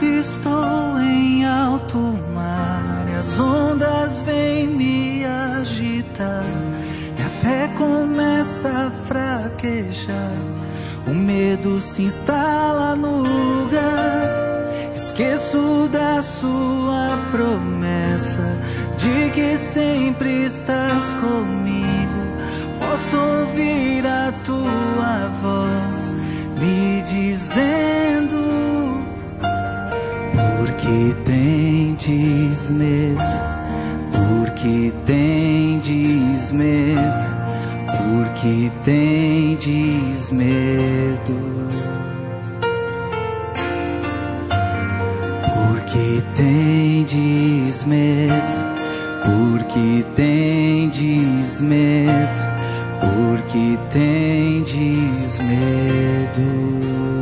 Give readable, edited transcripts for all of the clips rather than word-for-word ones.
Quando estou em alto mar e as ondas vêm me agitar, minha fé começa a fraquejar, o medo se instala no lugar. Esqueço da sua promessa de que sempre estás comigo. Posso ouvir a tua voz me dizendo: por que tendes medo? Por que tendes medo? Por que tendes medo? Por que tendes medo? Por que tendes medo? Por que tendes medo?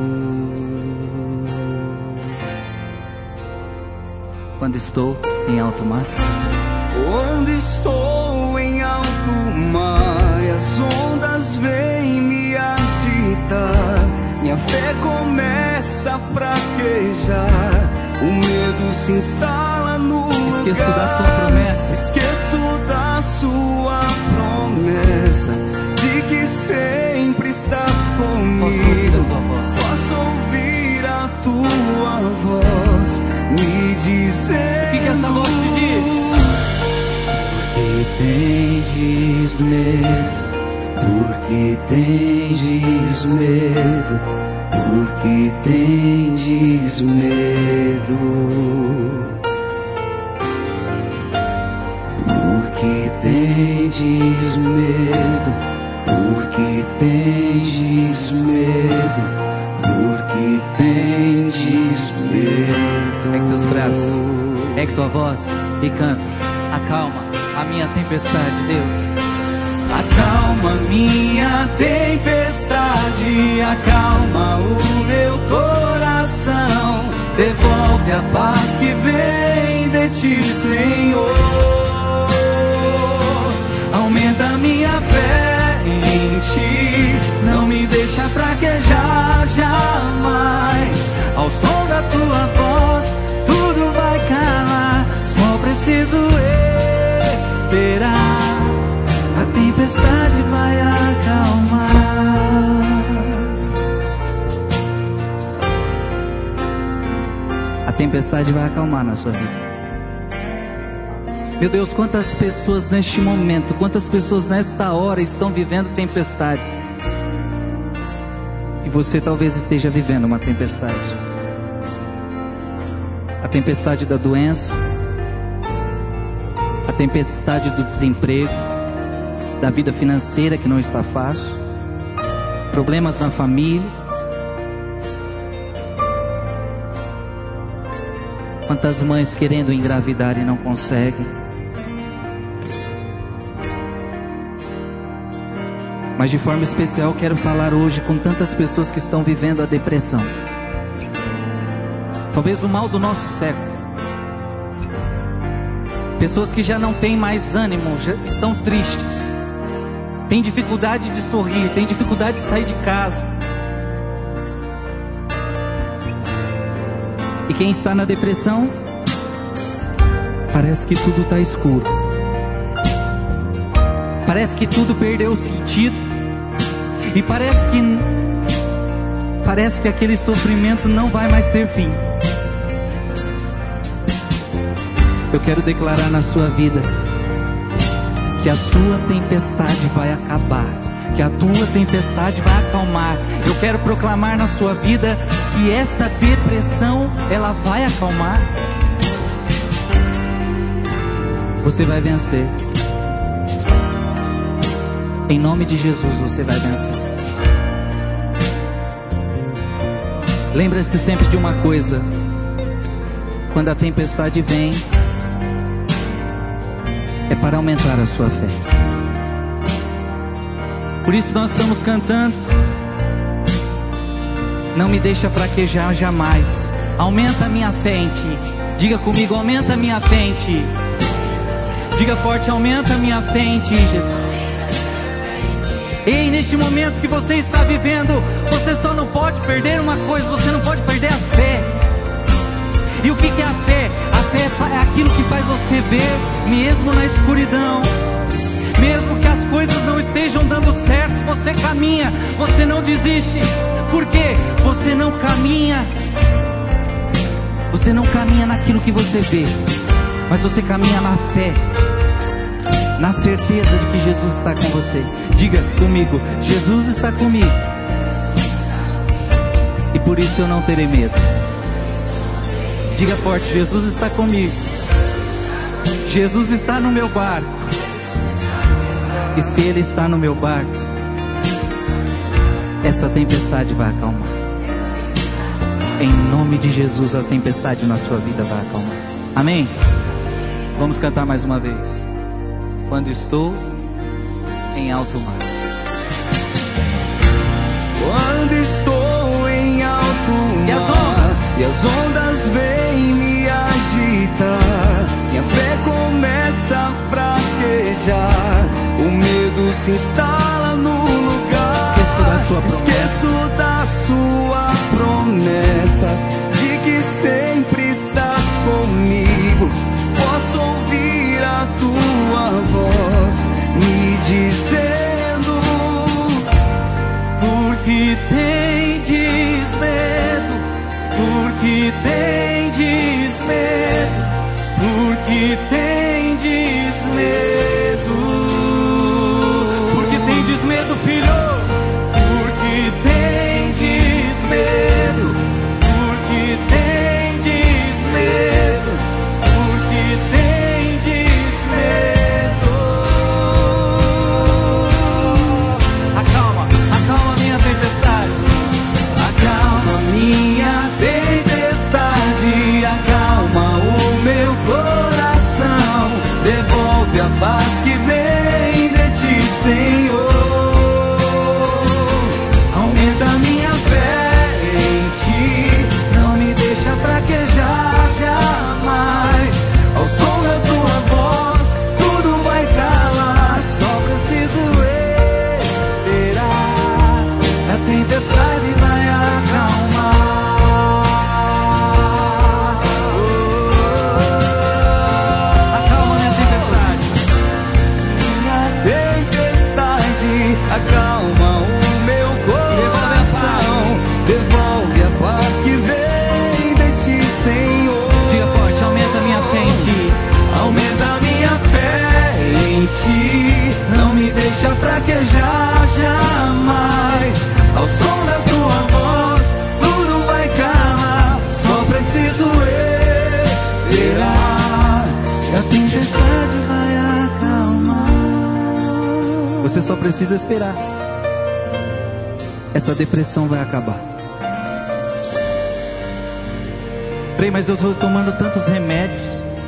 Quando estou em alto mar. Quando estou em alto mar e as ondas vêm me agitar, minha fé começa a fraquejar, o medo se instala no lugar. Esqueço da sua promessa. Esqueço da sua promessa de que sempre estás comigo. Posso ouvir a tua voz me dizer: o que essa voz te diz? Por que tendes medo? Por que tendes medo? Por que tendes medo? Por que tendes medo? Por que tendes medo? Por que tendes medo? Pegue teus braços, pegue tua voz e canta. Acalma a minha tempestade, Deus. Acalma minha tempestade, acalma o meu coração, devolve a paz que vem de ti, Senhor. Aumenta minha fé em ti, não me deixa fraquejar jamais. Ao som da tua voz, tudo vai calar, só preciso esperar. A tempestade vai acalmar. A tempestade vai acalmar na sua vida. Meu Deus, quantas pessoas neste momento, quantas pessoas nesta hora estão vivendo tempestades. E você talvez esteja vivendo uma tempestade. A tempestade da doença, a tempestade do desemprego, da vida financeira que não está fácil, problemas na família. Quantas mães querendo engravidar e não conseguem. Mas de forma especial quero falar hoje com tantas pessoas que estão vivendo a depressão. Talvez o mal do nosso século. Pessoas que já não têm mais ânimo, já estão tristes. Tem dificuldade de sorrir, tem dificuldade de sair de casa. E quem está na depressão, parece que tudo está escuro. Parece que tudo perdeu o sentido. E parece que aquele sofrimento não vai mais ter fim. Eu quero declarar na sua vida que a sua tempestade vai acabar, que a tua tempestade vai acalmar. Eu quero proclamar na sua vida que esta depressão, ela vai acalmar. Você vai vencer. Em nome de Jesus você vai vencer. Lembra-se sempre de uma coisa: quando a tempestade vem, é para aumentar a sua fé. Por isso nós estamos cantando: não me deixa fraquejar jamais. Aumenta a minha fé em ti. Diga comigo: aumenta a minha fé em ti. Diga forte: aumenta a minha fé em ti, Jesus. Ei, neste momento que você está vivendo, você só não pode perder uma coisa: você não pode perder a fé. E o que é a fé? A fé é aquilo que faz você ver, mesmo na escuridão. Mesmo que as coisas não estejam dando certo, você caminha, você não desiste. Por quê? Você não caminha naquilo que você vê, mas você caminha na fé, na certeza de que Jesus está com você. Diga comigo: Jesus está comigo, e por isso eu não terei medo. Diga forte: Jesus está comigo, Jesus está no meu barco, e se Ele está no meu barco, essa tempestade vai acalmar. Em nome de Jesus, a tempestade na sua vida vai acalmar. Amém? Vamos cantar mais uma vez. Quando estou em alto mar. Quando estou em alto mar e as ondas vêm me agitar, minha fé começa a fraquejar, o medo se instala no lugar. Esqueço da sua promessa de que sempre estás comigo. Posso ouvir a tua voz me dizendo: porque tendes medo, porque tendes medo, porque tendes medo, porque tendes medo, filho. Porque tendes medo, porque tendes medo, porque tendes medo. Acalma minha tempestade, acalma minha tempestade, acalma o meu coração, devolve a paz que vem de ti, Senhor. Aumenta minha fé em ti, não me deixa fraquejar jamais. Ao som da tua voz, tudo vai calar. Só preciso esperar, a tempestade vai acalmar. Acalma minha tempestade, minha tempestade, acalma o meu coração, devolve a paz que vem de ti, Senhor. Diga forte: aumenta minha fé em ti, aumenta minha fé em ti, não me deixa fraquejar jamais. Ao som da tua voz, tudo vai calar. Só preciso esperar, e a tempestade vai acalmar. você só precisa esperar. Essa depressão vai acabar. Frei, mas eu estou tomando tantos remédios.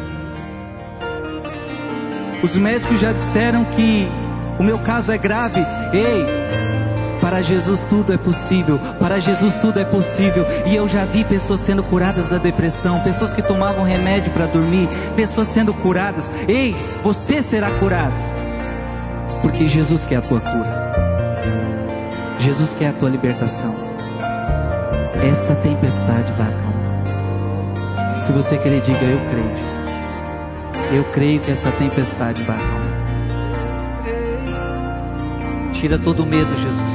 Os médicos já disseram que o meu caso é grave. Ei, para Jesus tudo é possível. Para Jesus tudo é possível. E eu já vi pessoas sendo curadas da depressão, pessoas que tomavam remédio para dormir, pessoas sendo curadas. Ei, você será curado, porque Jesus quer a tua cura. Jesus quer a tua libertação. Essa tempestade vai acalmar. Se você querer, diga: eu creio, Jesus. Eu creio que essa tempestade vai acalmar. Tira todo o medo, Jesus.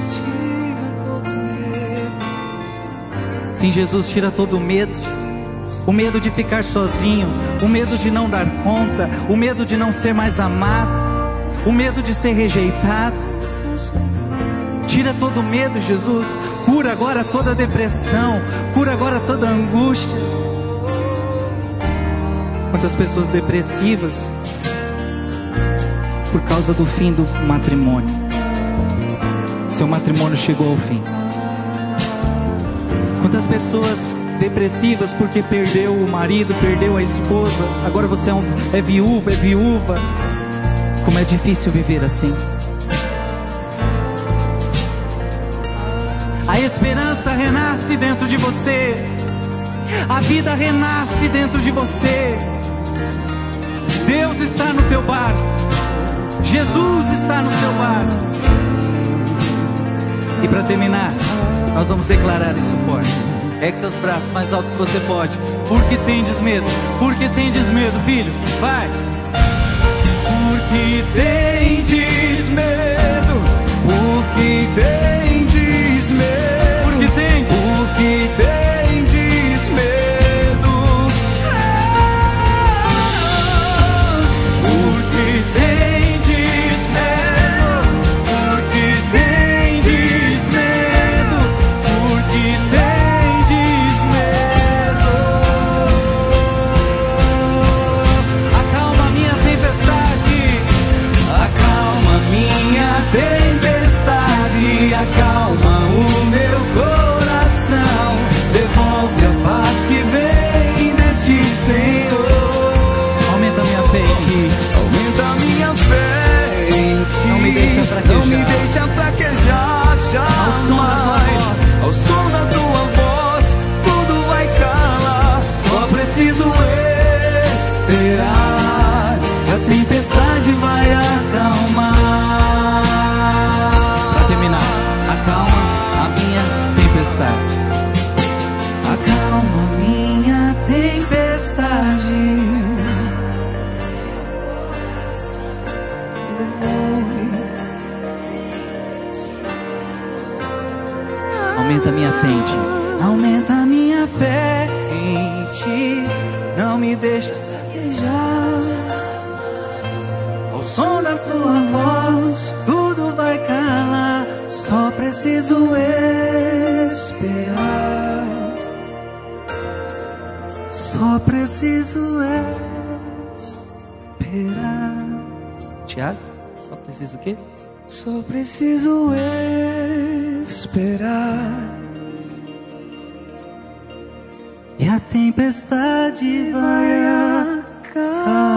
Sim, Jesus, tira todo o medo. O medo de ficar sozinho, o medo de não dar conta, o medo de não ser mais amado, o medo de ser rejeitado. Tira todo o medo, Jesus. Cura agora toda a depressão, cura agora toda a angústia. Quantas pessoas depressivas por causa do fim do matrimônio. Seu matrimônio chegou ao fim. Quantas pessoas depressivas porque perdeu o marido, perdeu a esposa. Agora você é viúva. Como é difícil viver assim. A esperança renasce dentro de você. A vida renasce dentro de você. Deus está no teu barco. Jesus está no seu barco. E para terminar, nós vamos declarar isso forte. Ergue teus braços mais alto que você pode. Porque tendes medo? Porque tendes medo, filho? Vai! Porque tendes medo? Porque tendes medo? Porque tendes? Porque tendes medo? Porque tendes medo? Porque tendes medo? Porque tendes medo? Acalma minha tempestade, acalma minha tempestade, acalma o meu coração, devolve a paz que vem de ti, Senhor. Aumenta minha fé em ti, aumenta minha fé em ti. Não me deixa fraquejar, não me deixa fraquejar jamais. Ao som da tua voz, tudo vai calar. Só preciso esperar, a tempestade vai acalmar. Pra terminar, acalma a minha tempestade, acalma a minha tempestade, devolve. Aumenta a minha fé em ti, aumenta a minha fé em ti, não me deixa fraquejar. Ao som da tua voz, tudo vai calar. Só preciso esperar. Só preciso esperar. Tiago, só preciso o quê? Só preciso esperar. E a tempestade vai acabar.